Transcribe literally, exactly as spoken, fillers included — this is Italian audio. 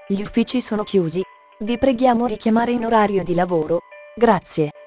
Gli uffici sono chiusi. Vi preghiamo richiamare in orario di lavoro. Grazie.